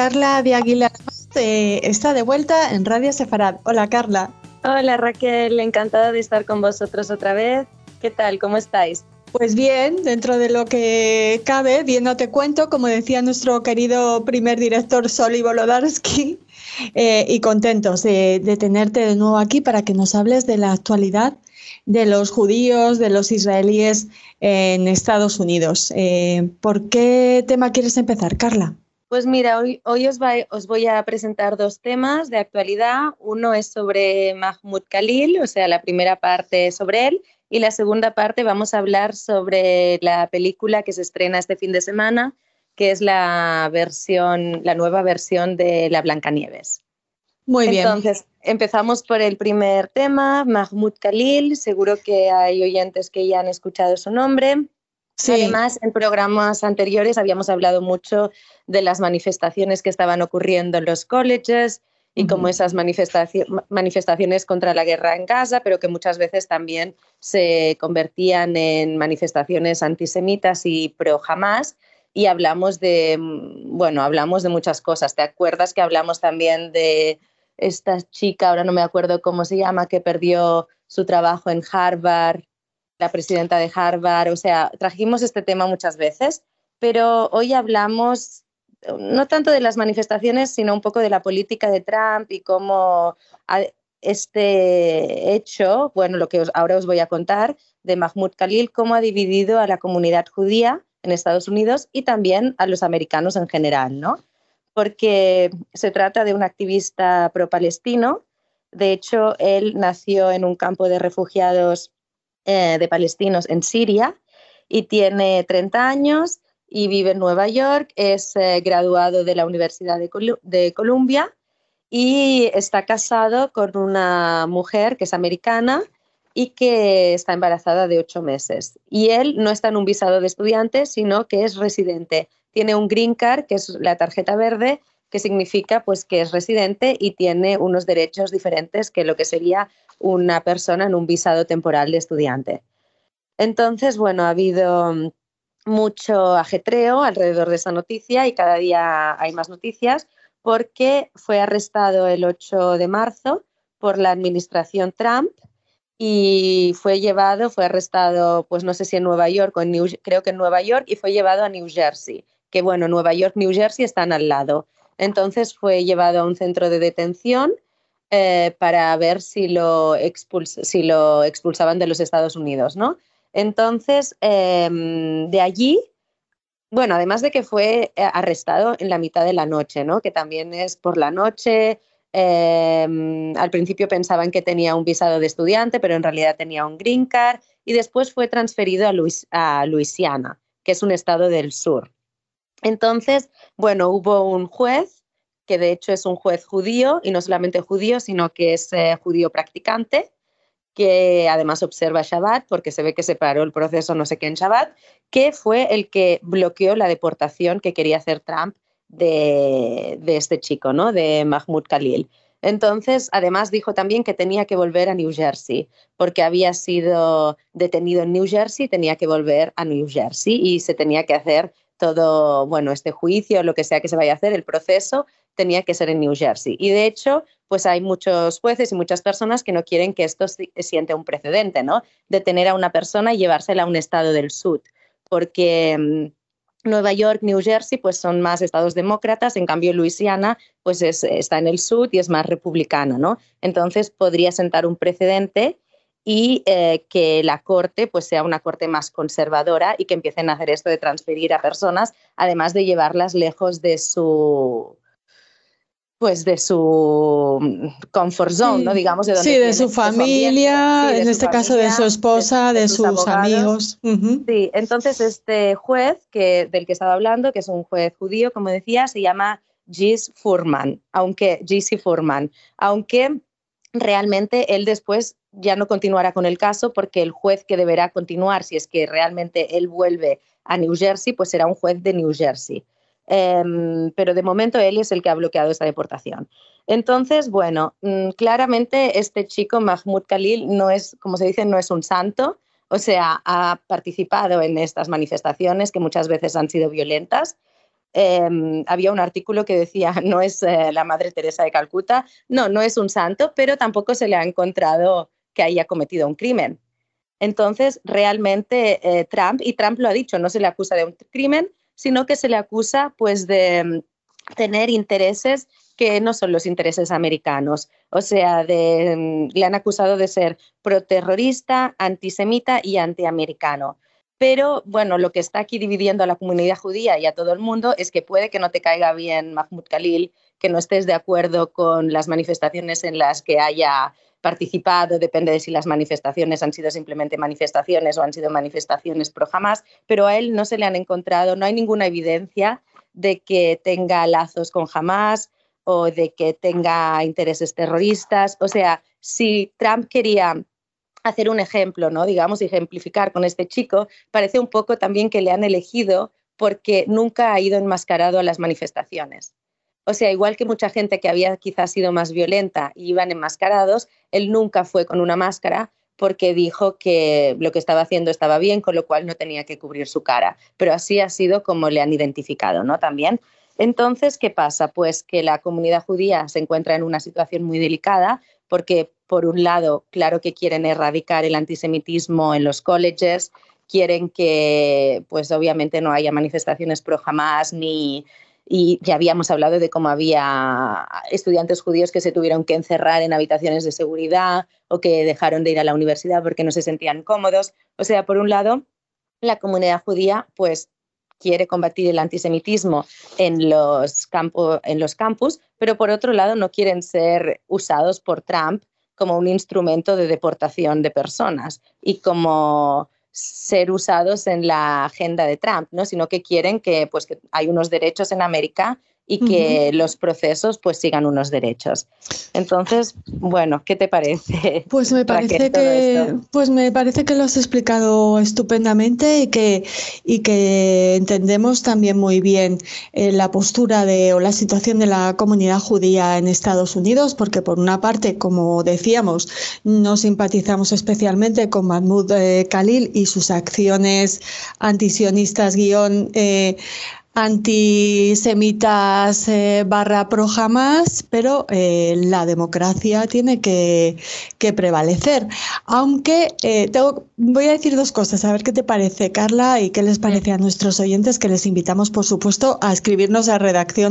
Carla de Aguilar está de vuelta en Radio Sefarad. Hola, Carla. Hola, Raquel, encantada de estar con vosotros otra vez. ¿Qué tal? ¿Cómo estáis? Pues bien, dentro de lo que cabe, bien no te cuento, como decía nuestro querido primer director Soli Volodarsky, y contentos de tenerte de nuevo aquí para que nos hables de la actualidad de los judíos, de los israelíes en Estados Unidos. ¿Por qué tema quieres empezar, Carla? Pues mira, hoy os voy a presentar dos temas de actualidad. Uno es sobre Mahmoud Khalil, o sea, la primera parte sobre él, y la segunda parte vamos a hablar sobre la película que se estrena este fin de semana, que es la nueva versión de La Blancanieves. Muy bien. Entonces, empezamos por el primer tema, Mahmoud Khalil. Seguro que hay oyentes que ya han escuchado su nombre. Sí. Además, en programas anteriores habíamos hablado mucho de las manifestaciones que estaban ocurriendo en los colleges y como esas manifestaciones contra la guerra en Gaza, pero que muchas veces también se convertían en manifestaciones antisemitas y pro Hamas. Y hablamos de muchas cosas. ¿Te acuerdas que hablamos también de esta chica, ahora no me acuerdo cómo se llama, que perdió su trabajo en Harvard, la presidenta de Harvard? O sea, trajimos este tema muchas veces, pero hoy hablamos no tanto de las manifestaciones, sino un poco de la política de Trump y cómo este hecho, bueno, lo que ahora os voy a contar de Mahmoud Khalil, cómo ha dividido a la comunidad judía en Estados Unidos y también a los americanos en general, ¿no? Porque se trata de un activista pro-palestino. De hecho, él nació en un campo de refugiados de palestinos en Siria y tiene 30 años y vive en Nueva York. Es graduado de la Universidad de Columbia y está casado con una mujer que es americana y que está embarazada de 8 meses. Y él no está en un visado de estudiante, sino que es residente. Tiene un green card, que es la tarjeta verde, que significa pues, que es residente y tiene unos derechos diferentes que lo que sería una persona en un visado temporal de estudiante. Entonces, bueno, ha habido mucho ajetreo alrededor de esa noticia y cada día hay más noticias porque fue arrestado el 8 de marzo por la administración Trump y fue arrestado, pues no sé si en Nueva York o creo que en Nueva York, y fue llevado a New Jersey, que bueno, Nueva York, New Jersey están al lado. Entonces fue llevado a un centro de detención para ver si lo expulsaban de los Estados Unidos, ¿no? Entonces, de allí, bueno, además de que fue arrestado en la mitad de la noche, ¿no? Que también es por la noche. Al principio pensaban que tenía un visado de estudiante, pero en realidad tenía un green card, y después fue transferido a Luisiana, que es un estado del sur. Entonces, bueno, hubo un juez, que de hecho es un juez judío, y no solamente judío, sino que es judío practicante, que además observa Shabbat, porque se ve que se paró el proceso no sé qué en Shabbat, que fue el que bloqueó la deportación que quería hacer Trump de este chico, ¿no? De Mahmoud Khalil. Entonces, además dijo también que tenía que volver a New Jersey, porque había sido detenido en New Jersey, tenía que volver a New Jersey y se tenía que hacer todo, bueno, este juicio, lo que sea que se vaya a hacer, el proceso, tenía que ser en New Jersey. Y de hecho, pues hay muchos jueces y muchas personas que no quieren que esto siente un precedente, ¿no? Detener a una persona y llevársela a un estado del sur, porque Nueva York, New Jersey, pues son más estados demócratas, en cambio Luisiana, pues está en el sur y es más republicana, ¿no? Entonces podría sentar un precedente y que la corte pues sea una corte más conservadora y que empiecen a hacer esto de transferir a personas, además de llevarlas lejos de su comfort zone, ¿no? Digamos, de donde de su familia, sí, de en su este caso de su esposa, de sus amigos. Sí, entonces este juez del que estaba hablando, que es un juez judío, como decía, se llama G.C. Furman, aunque realmente él después ya no continuará con el caso, porque el juez que deberá continuar, si es que realmente él vuelve a New Jersey, pues será un juez de New Jersey. Pero de momento él es el que ha bloqueado esta deportación. Entonces, bueno, claramente este chico, Mahmoud Khalil, no es, como se dice, no es un santo. O sea, ha participado en estas manifestaciones que muchas veces han sido violentas, había un artículo que decía, no es la Madre Teresa de Calcuta, no es un santo, pero tampoco se le ha encontrado que haya cometido un crimen. Entonces, realmente Trump lo ha dicho, no se le acusa de un crimen, sino que se le acusa pues de tener intereses que no son los intereses americanos. O sea, le han acusado de ser proterrorista, antisemita y antiamericano. Pero bueno, lo que está aquí dividiendo a la comunidad judía y a todo el mundo es que puede que no te caiga bien Mahmoud Khalil, que no estés de acuerdo con las manifestaciones en las que haya participado, depende de si las manifestaciones han sido simplemente manifestaciones o han sido manifestaciones pro Hamas, pero a él no se le han encontrado, no hay ninguna evidencia de que tenga lazos con Hamas o de que tenga intereses terroristas. O sea, si Trump quería hacer un ejemplo, ¿no? Digamos, ejemplificar con este chico, parece un poco también que le han elegido porque nunca ha ido enmascarado a las manifestaciones. O sea, igual que mucha gente que había quizás sido más violenta y iban enmascarados, él nunca fue con una máscara porque dijo que lo que estaba haciendo estaba bien, con lo cual no tenía que cubrir su cara. Pero así ha sido como le han identificado, ¿no? También. Entonces, ¿qué pasa? Pues que la comunidad judía se encuentra en una situación muy delicada porque, por un lado, claro que quieren erradicar el antisemitismo en los colleges, quieren que, pues obviamente, no haya manifestaciones pro Hamas y ya habíamos hablado de cómo había estudiantes judíos que se tuvieron que encerrar en habitaciones de seguridad o que dejaron de ir a la universidad porque no se sentían cómodos. O sea, por un lado, la comunidad judía pues quiere combatir el antisemitismo en los campus, pero por otro lado no quieren ser usados por Trump como un instrumento de deportación de personas y como ser usados en la agenda de Trump, ¿no? Sino que quieren que, pues, que hay unos derechos en América y que los procesos pues sigan unos derechos. Entonces, bueno, ¿qué te parece? Pues me parece me parece que lo has explicado estupendamente y que entendemos también muy bien la postura o la situación de la comunidad judía en Estados Unidos, porque por una parte, como decíamos, no simpatizamos especialmente con Mahmoud Khalil y sus acciones antisionistas antisemitas barra pro Hamas, pero la democracia tiene que prevalecer. Aunque voy a decir dos cosas, a ver qué te parece, Carla, y qué les parece a nuestros oyentes, que les invitamos, por supuesto, a escribirnos a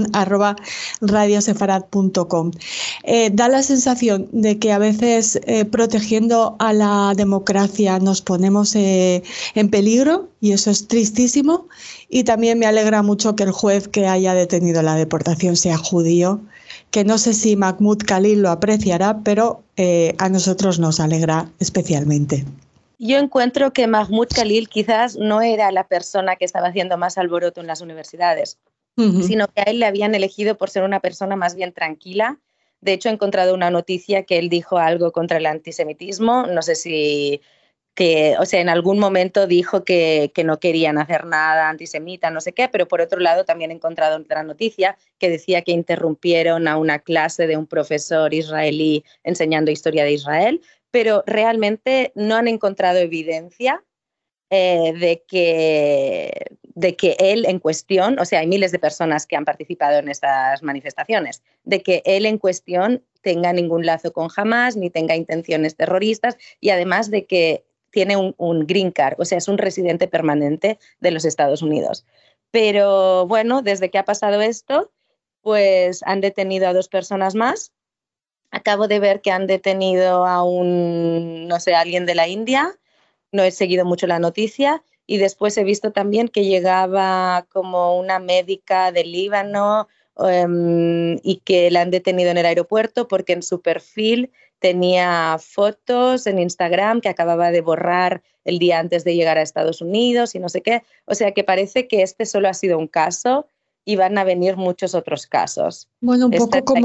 redacción@radiosefarad.com. Da la sensación de que a veces protegiendo a la democracia nos ponemos en peligro, y eso es tristísimo. Y también me alegra mucho que el juez que haya detenido la deportación sea judío, que no sé si Mahmoud Khalil lo apreciará, pero a nosotros nos alegra especialmente. Yo encuentro que Mahmoud Khalil quizás no era la persona que estaba haciendo más alboroto en las universidades, sino que a él le habían elegido por ser una persona más bien tranquila. De hecho, he encontrado una noticia que él dijo algo contra el antisemitismo, no sé si... o sea, en algún momento dijo que no querían hacer nada antisemita, no sé qué, pero por otro lado también he encontrado otra noticia que decía que interrumpieron a una clase de un profesor israelí enseñando historia de Israel, pero realmente no han encontrado evidencia de que él en cuestión, o sea, hay miles de personas que han participado en estas manifestaciones, de que él en cuestión tenga ningún lazo con Hamas ni tenga intenciones terroristas y además de que tiene un green card, o sea, es un residente permanente de los Estados Unidos. Pero bueno, desde que ha pasado esto, pues han detenido a 2 personas más. Acabo de ver que han detenido a alguien de la India. No he seguido mucho la noticia. Y después he visto también que llegaba como una médica del Líbano y que la han detenido en el aeropuerto porque en su perfil tenía fotos en Instagram que acababa de borrar el día antes de llegar a Estados Unidos y no sé qué. O sea que parece que este solo ha sido un caso y van a venir muchos otros casos. Bueno, un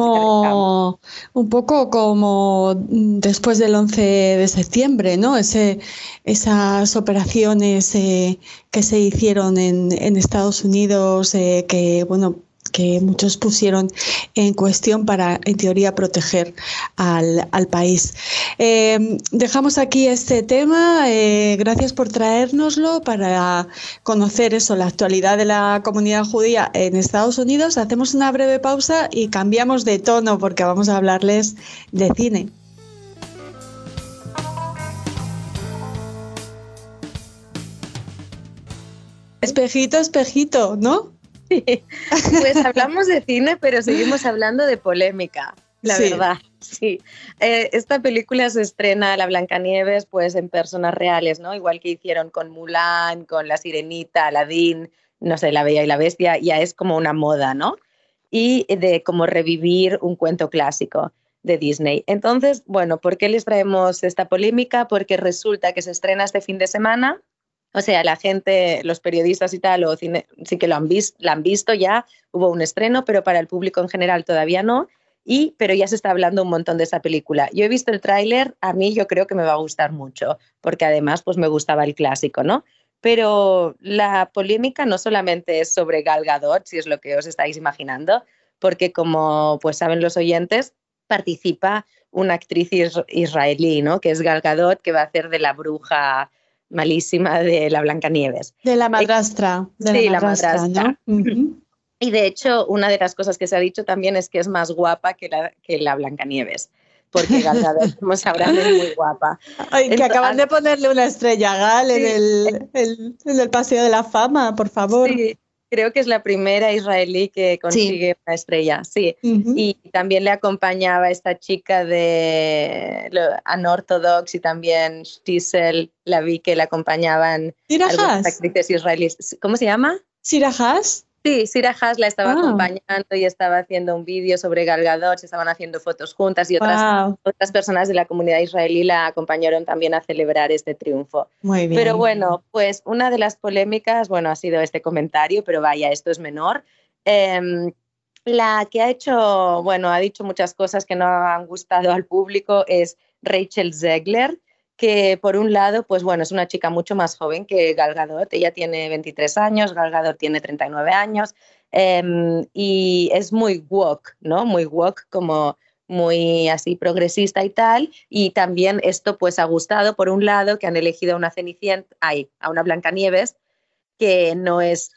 poco como después del 11 de septiembre, ¿no? Esas operaciones que se hicieron en Estados Unidos, que que muchos pusieron en cuestión para, en teoría, proteger al país. Dejamos aquí este tema. Gracias por traérnoslo para conocer eso, la actualidad de la comunidad judía en Estados Unidos. Hacemos una breve pausa y cambiamos de tono porque vamos a hablarles de cine. Espejito, espejito, ¿no? Sí. Pues hablamos de cine, pero seguimos hablando de polémica, la verdad. Sí. Esta película se estrena, La Blancanieves, pues en personas reales, ¿no? Igual que hicieron con Mulan, con La Sirenita, Aladín, no sé, La Bella y la Bestia, ya es como una moda, ¿no? Y de como revivir un cuento clásico de Disney. Entonces, bueno, ¿por qué les traemos esta polémica? Porque resulta que se estrena este fin de semana. O sea, la gente, los periodistas y tal, o cine, sí que la han visto ya, hubo un estreno, pero para el público en general todavía no, pero ya se está hablando un montón de esa película. Yo he visto el tráiler, a mí yo creo que me va a gustar mucho, porque además pues me gustaba el clásico, ¿no? Pero la polémica no solamente es sobre Gal Gadot, si es lo que os estáis imaginando, porque como pues saben los oyentes, participa una actriz israelí, ¿no? Que es Gal Gadot, que va a hacer de la bruja malísima de la Blancanieves. De la madrastra. Sí, la madrastra, ¿no? Uh-huh. Y de hecho, una de las cosas que se ha dicho también es que es más guapa que la Blancanieves, porque Gal Gadot, como sabrán, es muy guapa. Ay, que acaban de ponerle una estrella a Gal en el Paseo de la Fama, por favor. Sí, creo que es la primera israelí que consigue una estrella, sí. Uh-huh. Y también le acompañaba esta chica de Unorthodox y también Shtisel, la vi que le acompañaban algunas actrices israelíes. ¿Cómo se llama? Sira Haas. Sí, Sira Haas la estaba acompañando y estaba haciendo un vídeo sobre Gal Gadot, se estaban haciendo fotos juntas y otras personas de la comunidad israelí la acompañaron también a celebrar este triunfo. Muy bien. Pero bueno, pues una de las polémicas, bueno, ha sido este comentario, pero vaya, esto es menor. La que ha hecho, bueno, ha dicho muchas cosas que no han gustado al público es Rachel Zegler, que por un lado, pues bueno, es una chica mucho más joven que Gal Gadot, ella tiene 23 años, Gal Gadot tiene 39 años, y es muy woke, ¿no? Muy woke, como muy así progresista y tal, y también esto pues ha gustado, por un lado, que han elegido a una Cenicienta, a una Blancanieves, que no es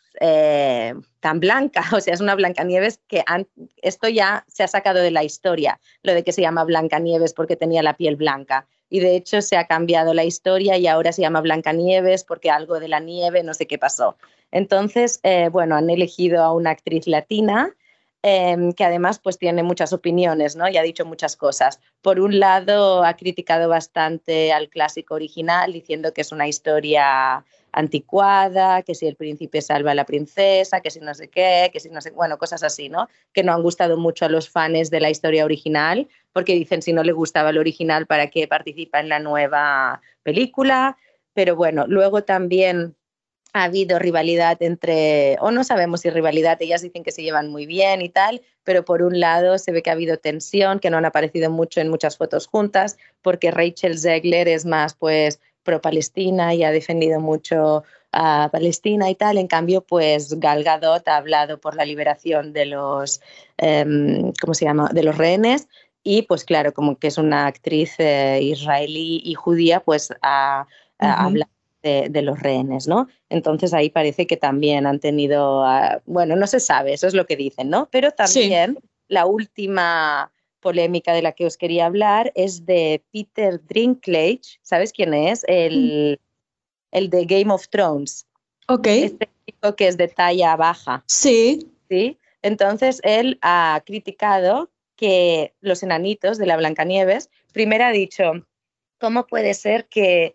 tan blanca, o sea, es una Blancanieves que esto ya se ha sacado de la historia, lo de que se llama Blancanieves porque tenía la piel blanca. Y de hecho se ha cambiado la historia y ahora se llama Blancanieves porque algo de la nieve, no sé qué pasó. Entonces, bueno, han elegido a una actriz latina que además pues tiene muchas opiniones, ¿no? Y ha dicho muchas cosas. Por un lado, ha criticado bastante al clásico original, diciendo que es una historia anticuada, que si el príncipe salva a la princesa, que si no sé qué, que si no sé, bueno, cosas así, ¿no? Que no han gustado mucho a los fans de la historia original, porque dicen si no le gustaba el original, ¿para qué participa en la nueva película? Pero bueno, luego también ha habido rivalidad o no sabemos si rivalidad, ellas dicen que se llevan muy bien y tal, pero por un lado se ve que ha habido tensión, que no han aparecido mucho en muchas fotos juntas, porque Rachel Zegler es más pues pro-Palestina y ha defendido mucho a Palestina y tal. En cambio, pues Gal Gadot ha hablado por la liberación de los, ¿cómo se llama?, de los rehenes, y pues claro, como que es una actriz israelí y judía, pues ha hablado de los rehenes, ¿no? Entonces ahí parece que también han tenido, bueno, no se sabe, eso es lo que dicen, ¿no? Pero también la última polémica de la que os quería hablar es de Peter Dinklage, ¿sabes quién es? El de Game of Thrones. Ok. Este chico que es de talla baja. Sí. ¿Sí? Entonces él ha criticado que los enanitos de la Blancanieves, primero ha dicho, ¿cómo puede ser que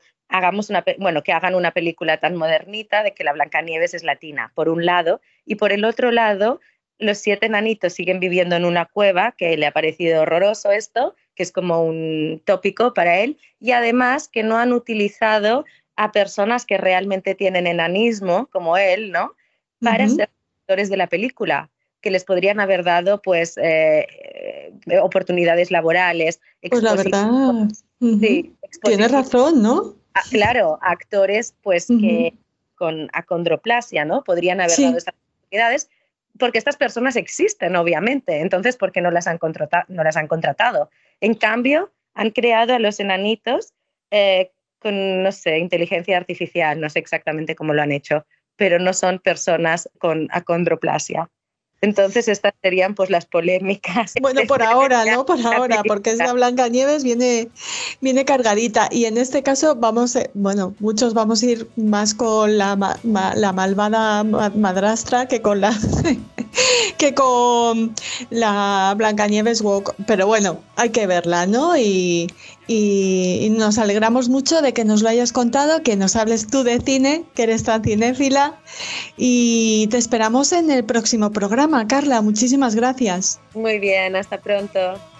que hagan una película tan modernita de que la Blancanieves es latina, por un lado, y por el otro lado, los 7 enanitos siguen viviendo en una cueva, que le ha parecido horroroso esto, que es como un tópico para él, y además que no han utilizado a personas que realmente tienen enanismo, como él, ¿no?, para ser actores de la película, que les podrían haber dado pues oportunidades laborales. Pues la verdad, sí, tienes razón, ¿no? Claro, actores pues que con acondroplasia, ¿no? Podrían haber dado estas oportunidades, porque estas personas existen, obviamente. Entonces, ¿por qué no las han contratado? En cambio, han creado a los enanitos con, no sé, inteligencia artificial, no sé exactamente cómo lo han hecho, pero no son personas con acondroplasia. Entonces estas serían pues las polémicas. Bueno, por ahora, ¿no? Por ahora, porque esa Blancanieves viene cargadita. Y en este caso bueno, muchos vamos a ir más con la malvada madrastra que con la Blancanieves Walk. Pero bueno, hay que verla, ¿no? Y nos alegramos mucho de que nos lo hayas contado, que nos hables tú de cine, que eres tan cinéfila, y te esperamos en el próximo programa, Carla. Muchísimas gracias. Muy bien, hasta pronto.